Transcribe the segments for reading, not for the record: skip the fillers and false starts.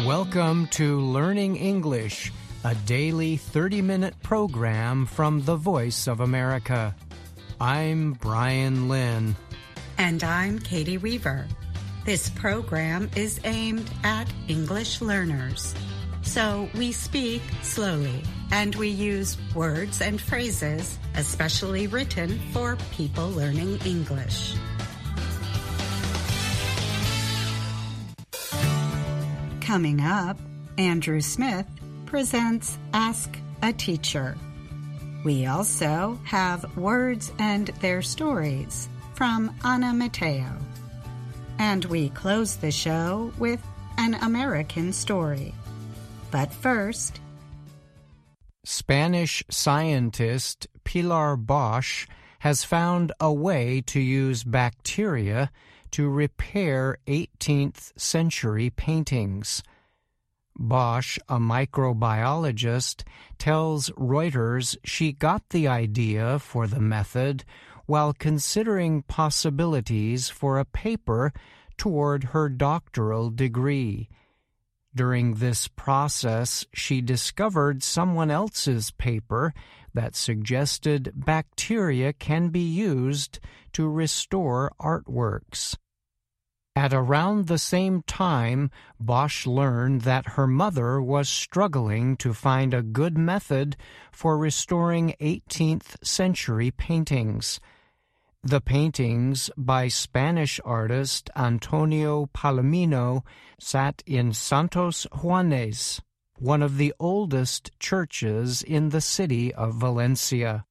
Welcome to Learning English, a daily 30-minute program from the Voice of America. I'm Brian Lynn. And I'm Katie Weaver. This program is aimed at English learners. So we speak slowly, and we use words and phrases especially written for people learning English. Coming up, Andrew Smith presents Ask a Teacher. We also have Words and Their Stories from Anna Mateo. And we close the show with An American Story. But first, Spanish scientist Pilar Bosch has found a way to use bacteria to repair 18th century paintings. Bosch, a microbiologist, tells Reuters she got the idea for the method while considering possibilities for a paper toward her doctoral degree. During this process, she discovered someone else's paper that suggested bacteria can be used to restore artworks. At around the same time, Bosch learned that her mother was struggling to find a good method for restoring 18th century paintings. The paintings by Spanish artist Antonio Palomino sat in Santos Juanes, one of the oldest churches in the city of Valencia.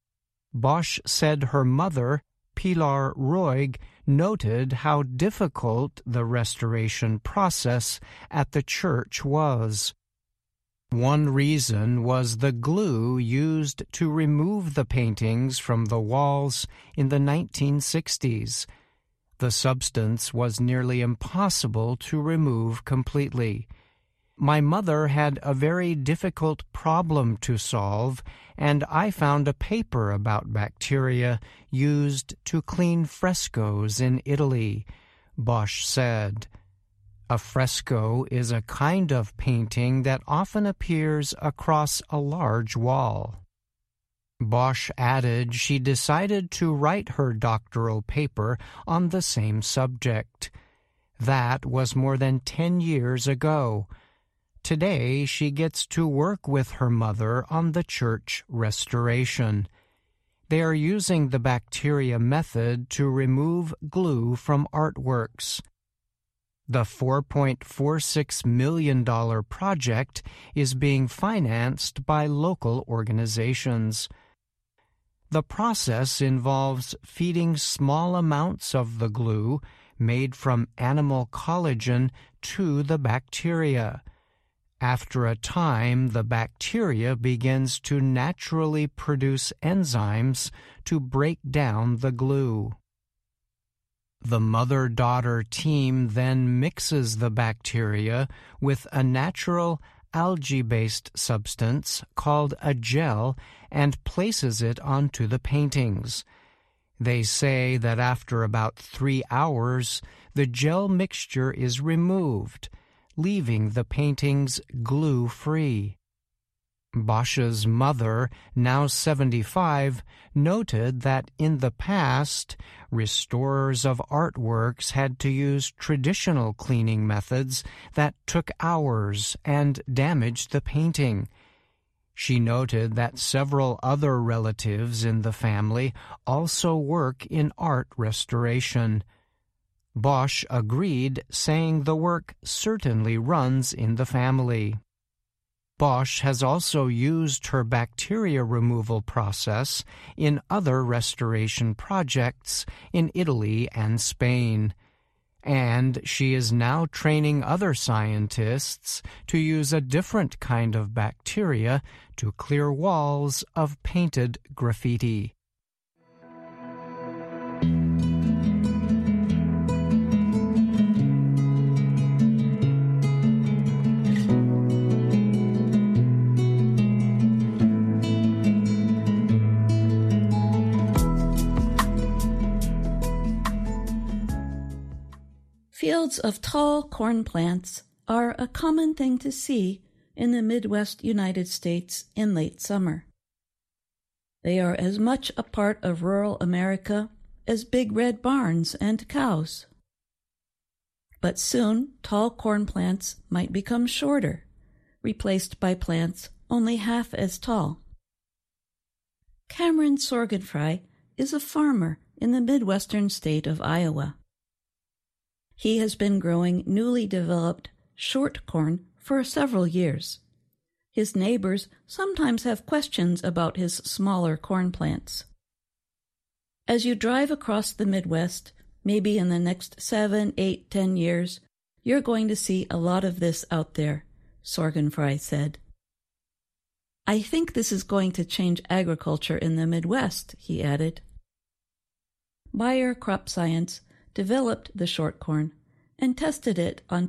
Bosch said her mother, Pilar Roig, noted how difficult the restoration process at the church was. One reason was the glue used to remove the paintings from the walls in the 1960s. The substance was nearly impossible to remove completely. My mother had a very difficult problem to solve, and I found a paper about bacteria used to clean frescoes in Italy, Bosch said. A fresco is a kind of painting that often appears across a large wall. Bosch added she decided to write her doctoral paper on the same subject. That was more than 10 years ago. Today, she gets to work with her mother on the church restoration. They are using the bacteria method to remove glue from artworks. The $4.46 million project is being financed by local organizations. The process involves feeding small amounts of the glue made from animal collagen to the bacteria. After a time, the bacteria begins to naturally produce enzymes to break down the glue. The mother-daughter team then mixes the bacteria with a natural algae-based substance called a gel and places it onto the paintings. They say that after about 3 hours, the gel mixture is removed, leaving the paintings glue-free. Bosch's mother, now 75, noted that in the past, restorers of artworks had to use traditional cleaning methods that took hours and damaged the painting. She noted that several other relatives in the family also work in art restoration. Bosch agreed, saying the work certainly runs in the family. Bosch has also used her bacteria removal process in other restoration projects in Italy and Spain. And she is now training other scientists to use a different kind of bacteria to clear walls of painted graffiti. Fields of tall corn plants are a common thing to see in the Midwest United States in late summer. They are as much a part of rural America as big red barns and cows. But soon, tall corn plants might become shorter, replaced by plants only half as tall. Cameron Sorgenfrey is a farmer in the Midwestern state of Iowa. He has been growing newly developed short corn for several years. His neighbors sometimes have questions about his smaller corn plants. As you drive across the Midwest, maybe in the next 7, 8, 10 years, you're going to see a lot of this out there, Sorgenfrey said. I think this is going to change agriculture in the Midwest, he added. Bayer Crop Science developed the short corn and tested it on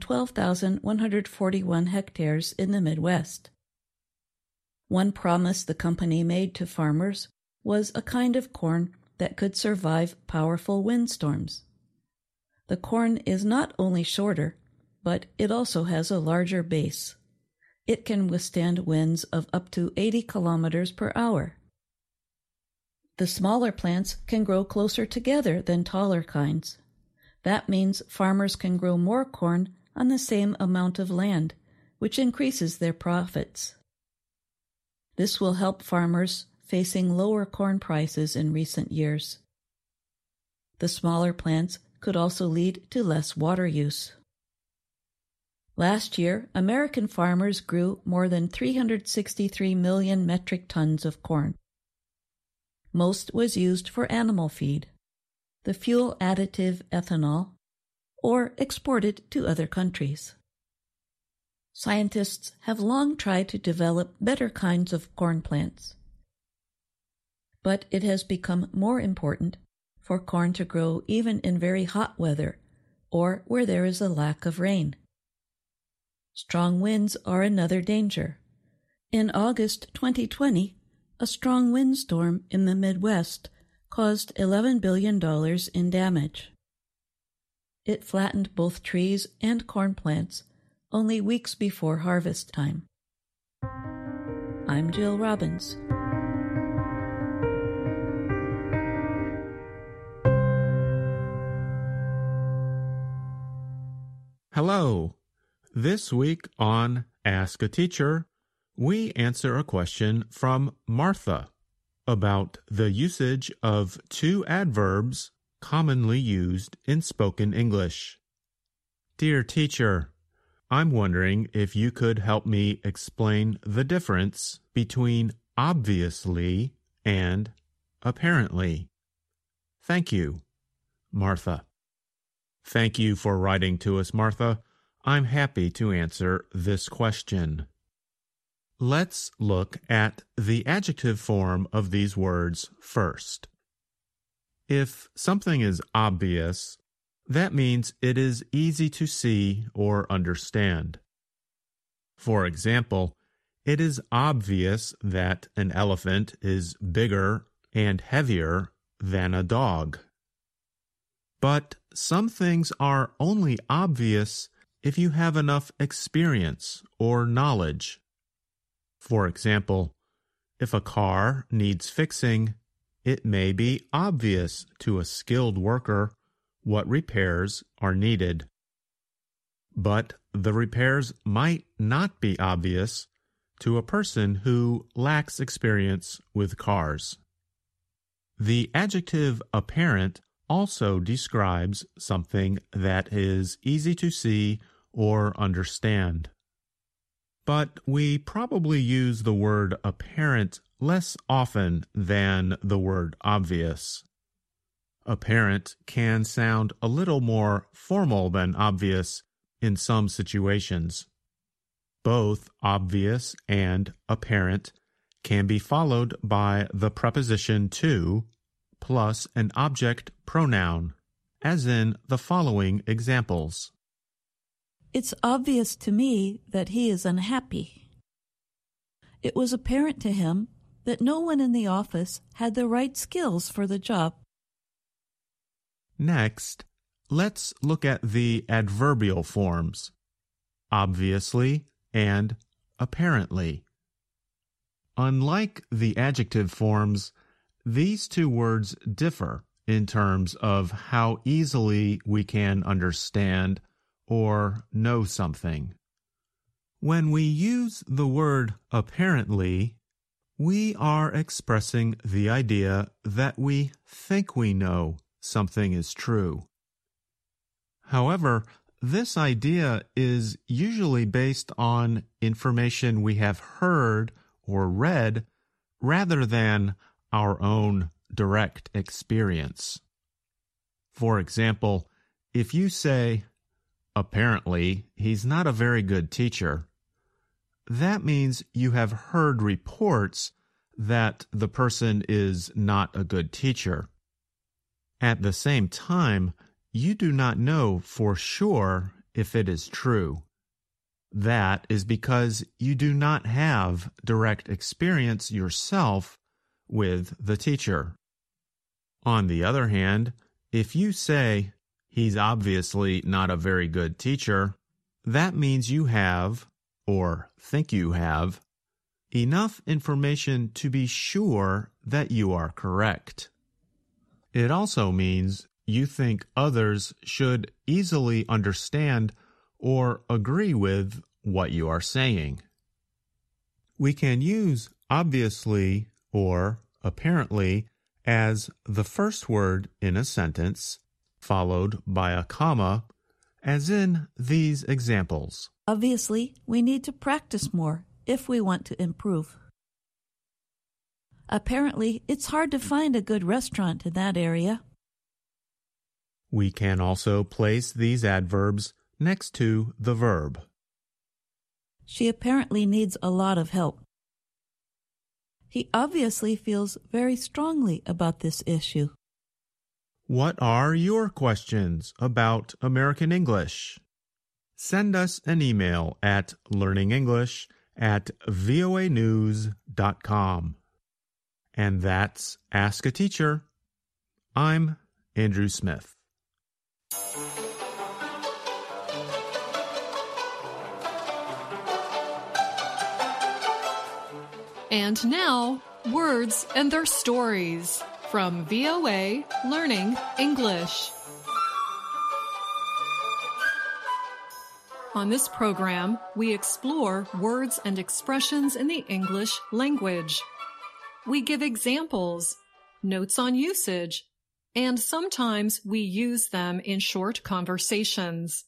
12,141 hectares in the Midwest. One promise the company made to farmers was a kind of corn that could survive powerful windstorms. The corn is not only shorter, but it also has a larger base. It can withstand winds of up to 80 kilometers per hour. The smaller plants can grow closer together than taller kinds. That means farmers can grow more corn on the same amount of land, which increases their profits. This will help farmers facing lower corn prices in recent years. The smaller plants could also lead to less water use. Last year, American farmers grew more than 363 million metric tons of corn. Most was used for animal feed, the fuel additive ethanol, or exported to other countries. Scientists have long tried to develop better kinds of corn plants. But it has become more important for corn to grow even in very hot weather or where there is a lack of rain. Strong winds are another danger. In August 2020, a strong windstorm in the Midwest caused $11 billion in damage. It flattened both trees and corn plants only weeks before harvest time. I'm Jill Robbins. Hello. This week on Ask a Teacher, we answer a question from Martha about the usage of two adverbs commonly used in spoken English. Dear teacher, I'm wondering if you could help me explain the difference between obviously and apparently. Thank you, Martha. Thank you for writing to us, Martha. I'm happy to answer this question. Let's look at the adjective form of these words first. If something is obvious, that means it is easy to see or understand. For example, it is obvious that an elephant is bigger and heavier than a dog. But some things are only obvious if you have enough experience or knowledge. For example, if a car needs fixing, it may be obvious to a skilled worker what repairs are needed. But the repairs might not be obvious to a person who lacks experience with cars. The adjective apparent also describes something that is easy to see or understand. But we probably use the word apparent less often than the word obvious. Apparent can sound a little more formal than obvious in some situations. Both obvious and apparent can be followed by the preposition to plus an object pronoun, as in the following examples. It's obvious to me that he is unhappy. It was apparent to him that no one in the office had the right skills for the job. Next, let's look at the adverbial forms. obviously and apparently. Unlike the adjective forms, these two words differ in terms of how easily we can understand or know something. When we use the word apparently, we are expressing the idea that we think we know something is true. However, this idea is usually based on information we have heard or read rather than our own direct experience. For example, if you say, "Apparently, he's not a very good teacher," that means you have heard reports that the person is not a good teacher. At the same time, you do not know for sure if it is true. That is because you do not have direct experience yourself with the teacher. On the other hand, if you say, "He's obviously not a very good teacher," that means you have, or think you have, enough information to be sure that you are correct. It also means you think others should easily understand or agree with what you are saying. We can use obviously or apparently as the first word in a sentence, followed by a comma, as in these examples. Obviously, we need to practice more if we want to improve. Apparently, it's hard to find a good restaurant in that area. We can also place these adverbs next to the verb. She apparently needs a lot of help. He obviously feels very strongly about this issue. What are your questions about American English? Send us an email at learningenglish@voanews.com. And that's Ask a Teacher. I'm Andrew Smith. And now, words and their stories from VOA Learning English. On this program, we explore words and expressions in the English language. We give examples, notes on usage, and sometimes we use them in short conversations.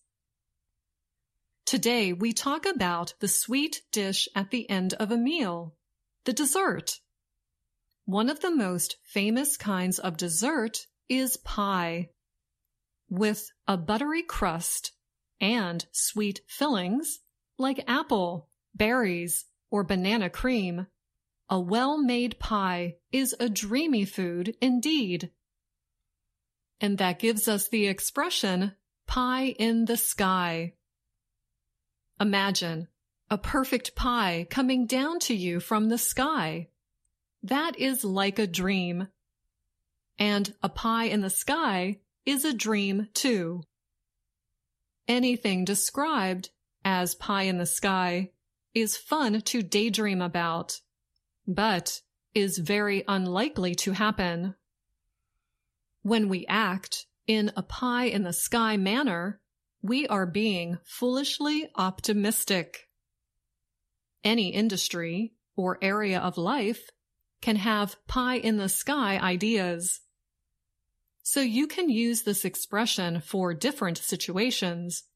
Today, we talk about the sweet dish at the end of a meal, the dessert. One of the most famous kinds of dessert is pie. With a buttery crust and sweet fillings like apple, berries, or banana cream, a well-made pie is a dreamy food indeed. And that gives us the expression, pie in the sky. Imagine a perfect pie coming down to you from the sky. That is like a dream. And a pie in the sky is a dream too. Anything described as pie in the sky is fun to daydream about, but is very unlikely to happen. When we act in a pie in the sky manner, we are being foolishly optimistic. Any industry or area of life can have pie in the sky ideas. So you can use this expression for different situations.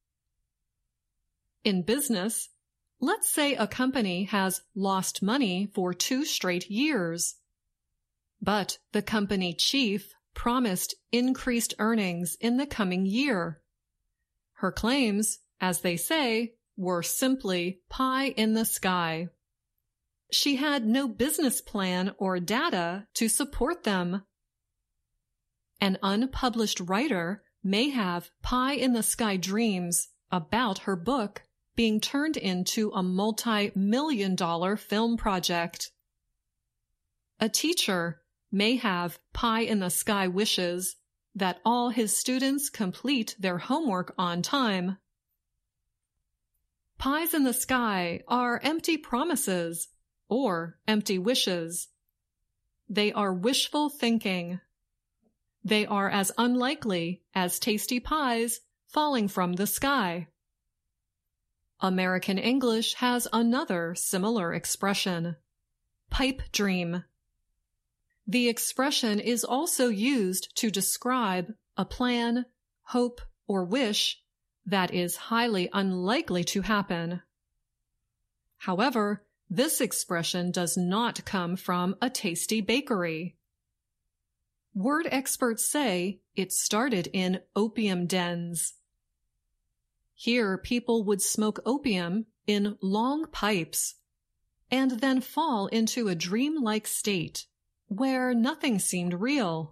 In business, let's say a company has lost money for 2 straight years. But the company chief promised increased earnings in the coming year. Her claims, as they say, were simply pie in the sky. She had no business plan or data to support them. An unpublished writer may have pie-in-the-sky dreams about her book being turned into a multi-million-dollar film project. A teacher may have pie-in-the-sky wishes that all his students complete their homework on time. Pies in the sky are empty promises or empty wishes. They are wishful thinking. They are as unlikely as tasty pies falling from the sky. American English has another similar expression, pipe dream. The expression is also used to describe a plan, hope, or wish that is highly unlikely to happen. However, this expression does not come from a tasty bakery. Word experts say it started in opium dens. Here, people would smoke opium in long pipes and then fall into a dreamlike state where nothing seemed real.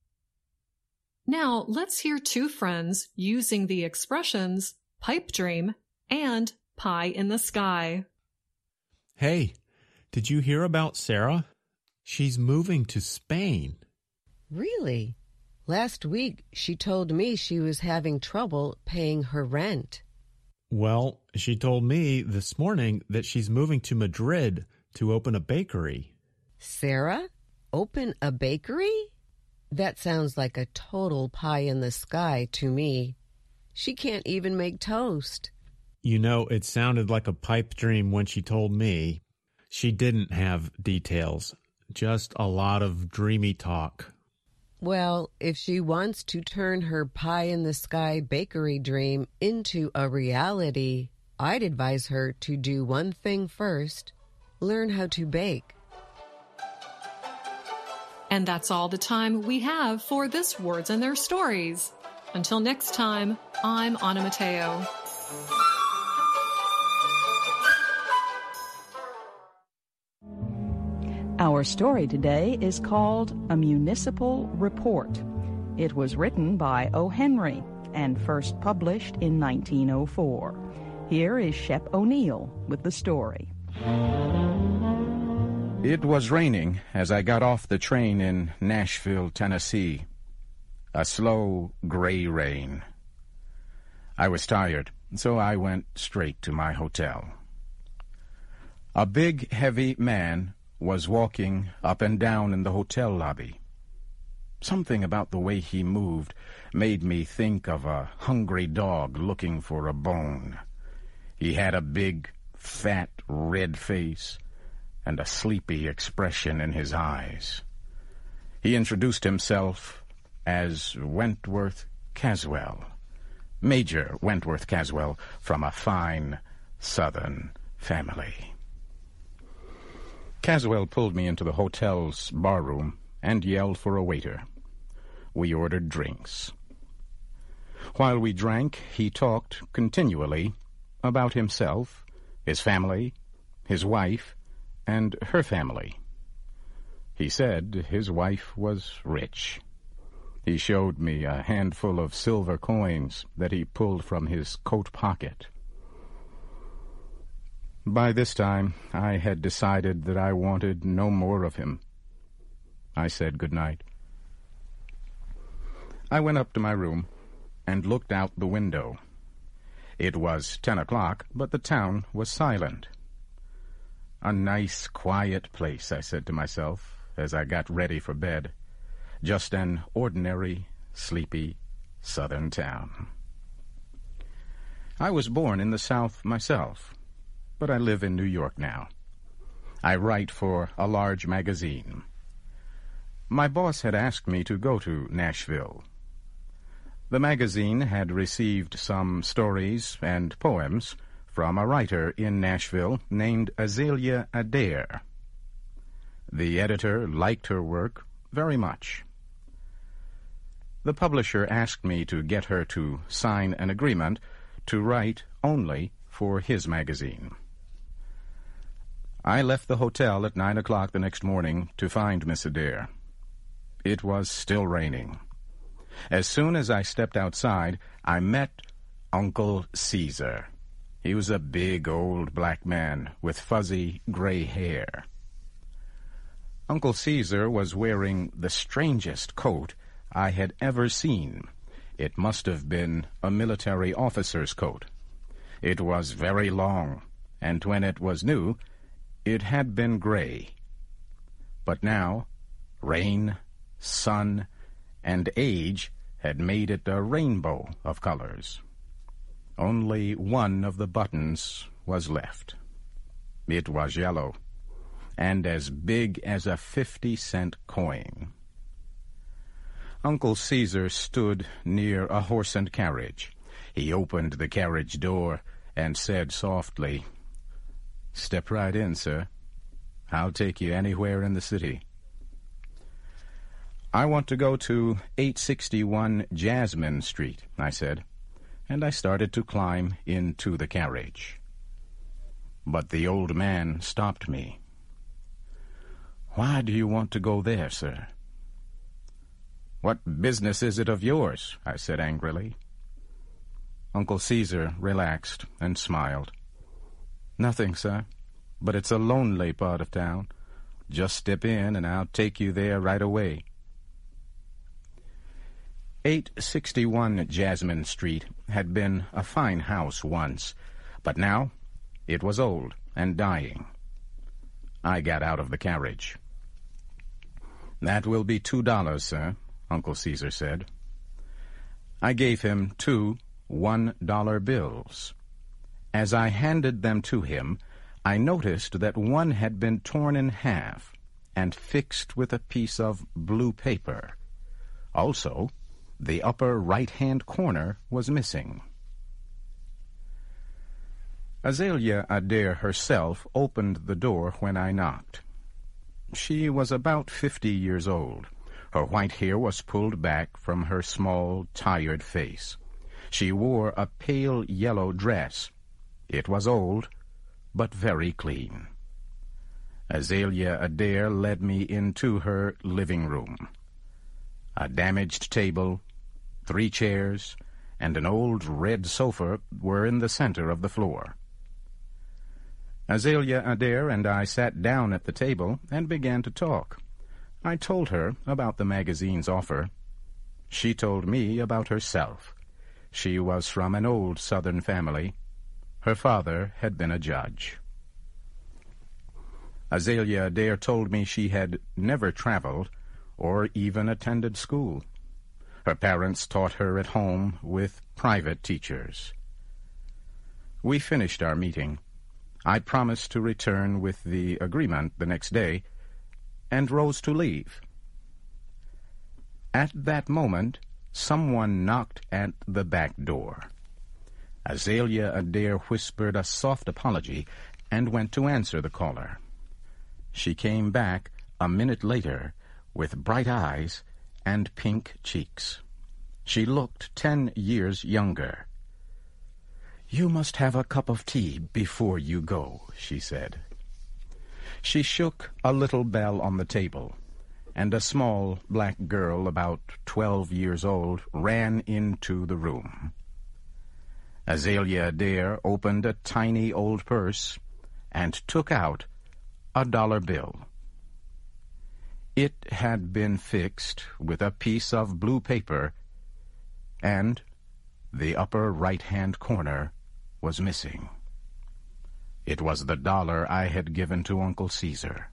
Now, let's hear two friends using the expressions pipe dream and pie in the sky. Hey, did you hear about Sarah? She's moving to Spain. Really? Last week, she told me she was having trouble paying her rent. Well, she told me this morning that she's moving to Madrid to open a bakery. Sarah? Open a bakery? That sounds like a total pie in the sky to me. She can't even make toast. You know, it sounded like a pipe dream when she told me. She didn't have details, just a lot of dreamy talk. Well, if she wants to turn her pie-in-the-sky bakery dream into a reality, I'd advise her to do one thing first, learn how to bake. And that's all the time we have for this Words and Their Stories. Until next time, I'm Anna Mateo. Our story today is called A Municipal Report. It was written by O. Henry and first published in 1904. Here is Shep O'Neill with the story. It was raining as I got off the train in Nashville, Tennessee. A slow, gray rain. I was tired, so I went straight to my hotel. A big, heavy man was walking up and down in the hotel lobby. Something about the way he moved made me think of a hungry dog looking for a bone. He had a big, fat, red face and a sleepy expression in his eyes. He introduced himself as Wentworth Caswell, Major Wentworth Caswell, from a fine Southern family. Caswell pulled me into the hotel's barroom and yelled for a waiter. We ordered drinks. While we drank, he talked continually about himself, his family, his wife, and her family. He said his wife was rich. He showed me a handful of silver coins that he pulled from his coat pocket. By this time, I had decided that I wanted no more of him. I said good night. I went up to my room and looked out the window. It was 10 o'clock, but the town was silent. A nice, quiet place, I said to myself as I got ready for bed. Just an ordinary, sleepy Southern town. I was born in the South myself, but I live in New York now. I write for a large magazine. My boss had asked me to go to Nashville. The magazine had received some stories and poems from a writer in Nashville named Azalea Adair. The editor liked her work very much. The publisher asked me to get her to sign an agreement to write only for his magazine. I left the hotel at 9 o'clock the next morning to find Miss Adair. It was still raining. As soon as I stepped outside, I met Uncle Caesar. He was a big old black man with fuzzy gray hair. Uncle Caesar was wearing the strangest coat I had ever seen. It must have been a military officer's coat. It was very long, and when it was new, it had been gray. But now, rain, sun, and age had made it a rainbow of colors. Only one of the buttons was left. It was yellow, and as big as a 50-cent coin. Uncle Caesar stood near a horse and carriage. He opened the carriage door and said softly, "Step right in, sir. I'll take you anywhere in the city." "I want to go to 861 Jasmine Street," I said, and I started to climb into the carriage. But the old man stopped me. "Why do you want to go there, sir?" "What business is it of yours?" I said angrily. Uncle Caesar relaxed and smiled. "Nothing, sir, but it's a lonely part of town. Just step in and I'll take you there right away." 861 Jasmine Street had been a fine house once, but now it was old and dying. I got out of the carriage. "That will be $2, sir," Uncle Caesar said. I gave him 2 $1 bills. As I handed them to him, I noticed that one had been torn in half and fixed with a piece of blue paper. Also, the upper right-hand corner was missing. Azalea Adair herself opened the door when I knocked. She was about 50 years old. Her white hair was pulled back from her small, tired face. She wore a pale yellow dress. It was old, but very clean. Azalea Adair led me into her living room. A damaged table, 3 chairs, and an old red sofa were in the center of the floor. Azalea Adair and I sat down at the table and began to talk. I told her about the magazine's offer. She told me about herself. She was from an old Southern family. Her father had been a judge. Azalea Adair told me she had never traveled or even attended school. Her parents taught her at home with private teachers. We finished our meeting. I promised to return with the agreement the next day, and rose to leave. At that moment, someone knocked at the back door. Azalea Adair whispered a soft apology and went to answer the caller. She came back a minute later with bright eyes and pink cheeks. She looked 10 years younger. "You must have a cup of tea before you go," she said. She shook a little bell on the table, and a small black girl about 12 years old ran into the room. Azalea Adair opened a tiny old purse and took out a $1 bill. It had been fixed with a piece of blue paper, and the upper right-hand corner was missing. It was the $1 I had given to Uncle Caesar.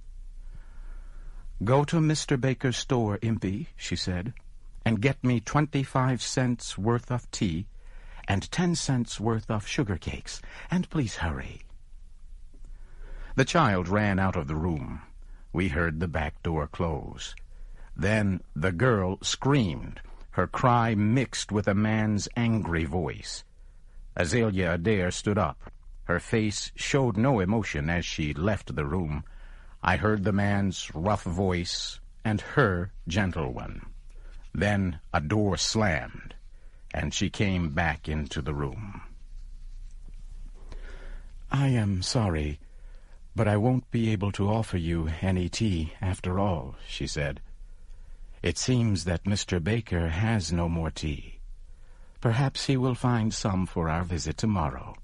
"Go to Mr. Baker's store, Impy," she said, "and get me 25 cents worth of tea and 10 cents worth of sugar cakes, and please hurry." The child ran out of the room. We heard the back door close. Then the girl screamed, her cry mixed with a man's angry voice. Azalea Adair stood up. Her face showed no emotion as she left the room. I heard the man's rough voice and her gentle one. Then a door slammed, and she came back into the room. "I am sorry, but I won't be able to offer you any tea after all," she said. "It seems that Mr. Baker has no more tea. Perhaps he will find some for our visit tomorrow."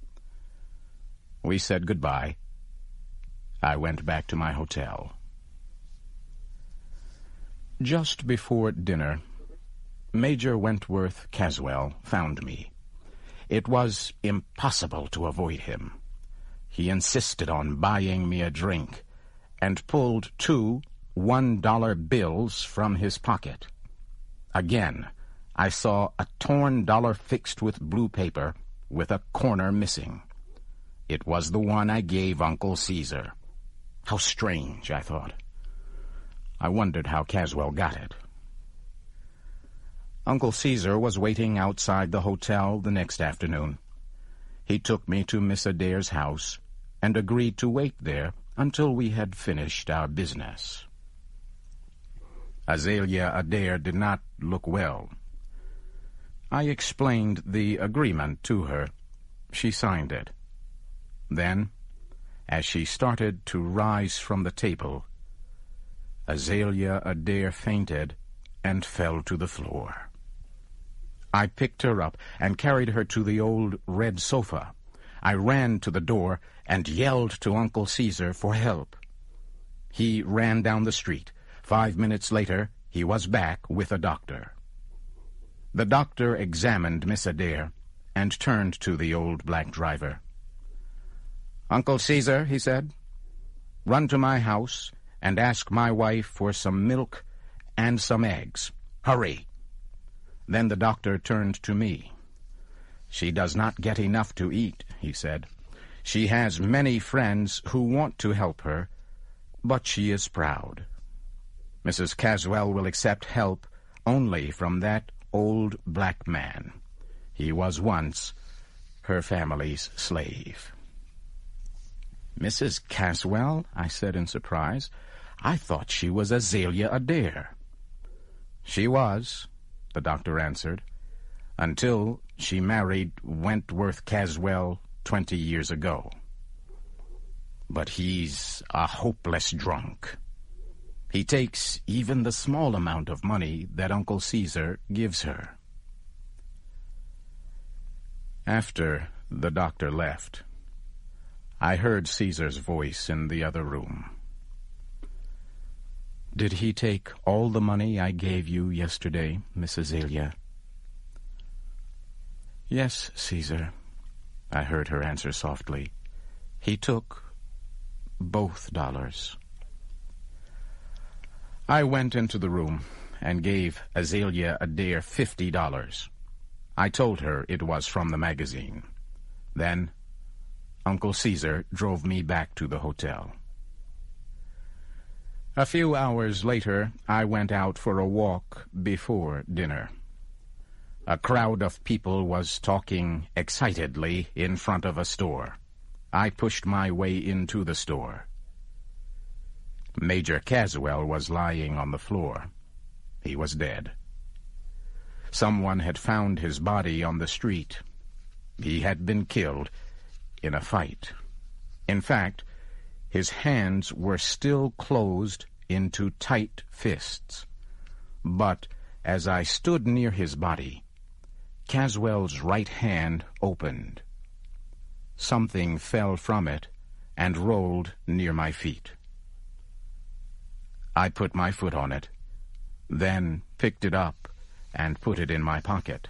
We said goodbye. I went back to my hotel. Just before dinner, Major Wentworth Caswell found me. It was impossible to avoid him. He insisted on buying me a drink and pulled 2 $1 bills from his pocket. Again, I saw a torn dollar fixed with blue paper with a corner missing. It was the one I gave Uncle Caesar. How strange, I thought. I wondered how Caswell got it. Uncle Caesar was waiting outside the hotel the next afternoon. He took me to Miss Adair's house and agreed to wait there until we had finished our business. Azalea Adair did not look well. I explained the agreement to her. She signed it. Then, as she started to rise from the table, Azalea Adair fainted and fell to the floor. I picked her up and carried her to the old red sofa. I ran to the door and yelled to Uncle Caesar for help. He ran down the street. 5 minutes later, he was back with a doctor. The doctor examined Miss Adair and turned to the old black driver. "Uncle Caesar," he said, "run to my house and ask my wife for some milk and some eggs. Hurry." Then the doctor turned to me. "She does not get enough to eat," he said. "She has many friends who want to help her, but she is proud. Mrs. Caswell will accept help only from that old black man. He was once her family's slave." "Mrs. Caswell?" I said in surprise. "I thought she was Azalea Adair." "She was," the doctor answered, "until she married Wentworth Caswell 20 years ago. But he's a hopeless drunk. He takes even the small amount of money that Uncle Caesar gives her." After the doctor left, I heard Caesar's voice in the other room. "Did he take all the money I gave you yesterday, Miss Azalea?" "Yes, Caesar," I heard her answer softly. "He took both dollars." I went into the room and gave Azalea Adair $50. I told her it was from the magazine. Then Uncle Caesar drove me back to the hotel. A few hours later, I went out for a walk before dinner. A crowd of people was talking excitedly in front of a store. I pushed my way into the store. Major Caswell was lying on the floor. He was dead. Someone had found his body on the street. He had been killed in a fight. In fact, his hands were still closed into tight fists. But as I stood near his body, Caswell's right hand opened. Something fell from it and rolled near my feet. I put my foot on it, then picked it up and put it in my pocket.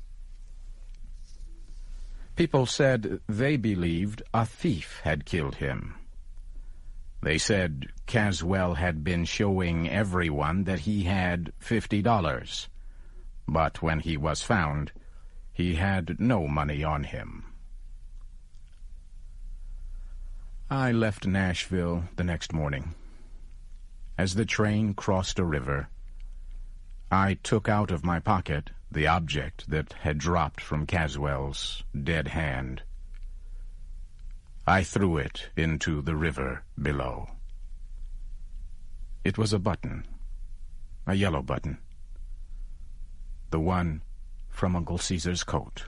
People said they believed a thief had killed him. They said Caswell had been showing everyone that he had $50, but when he was found, he had no money on him. I left Nashville the next morning. As the train crossed a river, I took out of my pocket the object that had dropped from Caswell's dead hand. I threw it into the river below. It was a button, a yellow button, the one from Uncle Caesar's coat.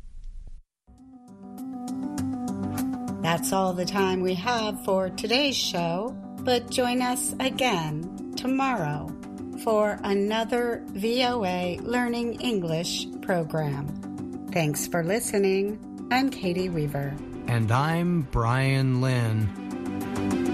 That's all the time we have for today's show, but join us again tomorrow for another VOA Learning English program. Thanks for listening. I'm Katie Weaver. And I'm Brian Lynn.